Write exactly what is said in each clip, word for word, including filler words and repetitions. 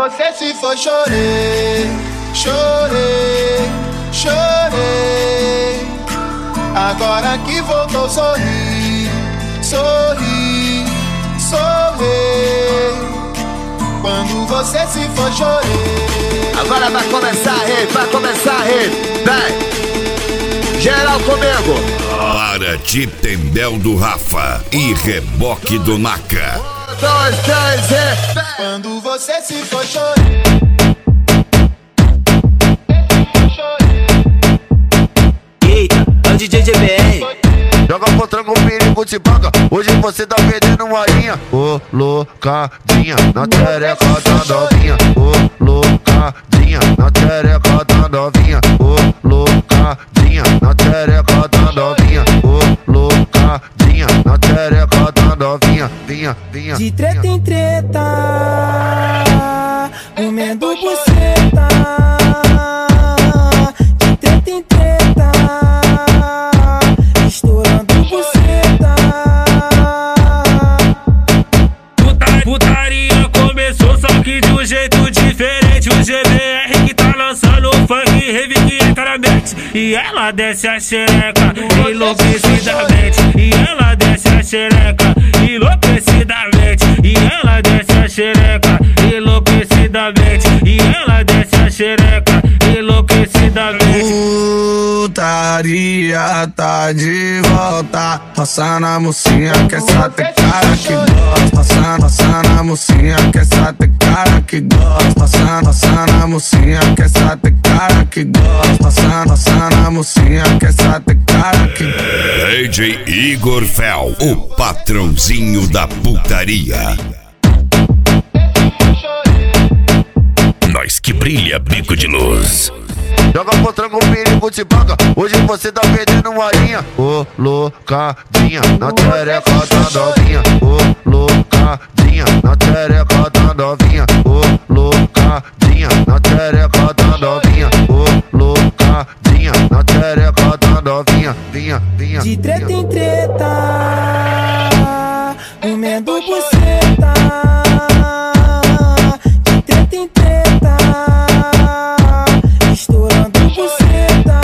você se foi, chorei, chorei, chorei. Agora que voltou, sorri, sorri, sorri. Quando você se foi, chorei. Agora vai começar a rede, vai começar a rede. Vem, geral comigo. Para de Tendel do Rafa e reboque do Naka. Um, dois, três e... Quando você se foi, chorei. Eita, é o D J G B R. Joga pro tranco, perigo de banca. Hoje você tá perdendo uma linha. Ô, loucadinha, na tereca da novinha. Ô, loucadinha, na tereca da novinha. Ô, loucadinha, na tereca da novinha. Ô, loucadinha, na tereca da novinha. Vinha, vinha. De treta em treta, comendo buceta. De treta em treta, estourando buceta. Puta, putaria começou, só que de um jeito diferente. O G B R que tá lançando funk, rave que entra na mente. E ela desce a xereca enlouquecidamente. E ela desce a xereca enlouquecidamente. E ela desce a xereca enlouquecidamente. E ela desce a xereca enlouquecidamente. Putaria tá de volta. Roçando a mocinha que essa tem cara que gosta. Roçando, roçando a mocinha que essa tem cara que gosta. Roçando, roçando a mocinha que essa tem cara que gosta. Roçando, roçando a mocinha que essa tem cara que gosta. D J Igor Fel, o patrãozinho da putaria. Nós que brilha, bico de luz. Joga pro tranco, perigo de banca. Hoje você tá perdendo uma linha. Ô, loucadinha, na tereca da novinha. Ô, loucadinha, na tereca da novinha. Ô, loucadinha, na tereca da novinha. Ô, loucadinha, na tereca da novinha. Vinha, vinha. De treta em treta, comendo buceta. De treta em treta, estourando buceta.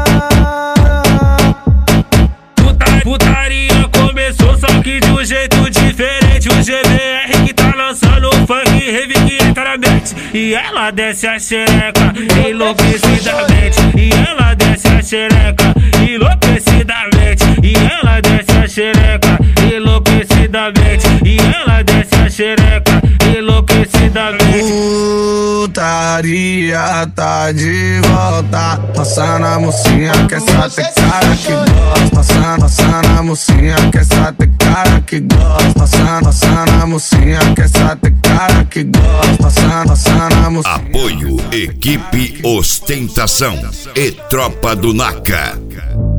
Puta, putaria começou, só que de um jeito diferente. O G B R que tá lançando funk, rave que entra na mente. E ela desce a xereca enlouquecidamente. E ela desce a xereca enlouquecidamente. E ela desce a xereca enlouquecidamente. E ela desce a xereca enlouquecidamente. Putaria tá de volta. Roçando a mocinha que essa tem cara que gosta. Roçando, roçando a mocinha que essa tem cara que gosta. Roçando, roçando a mocinha que essa tem cara que gosta. Roçando, roçando a mocinha. Apoio Equipe Ostentação e Tropa do Naka.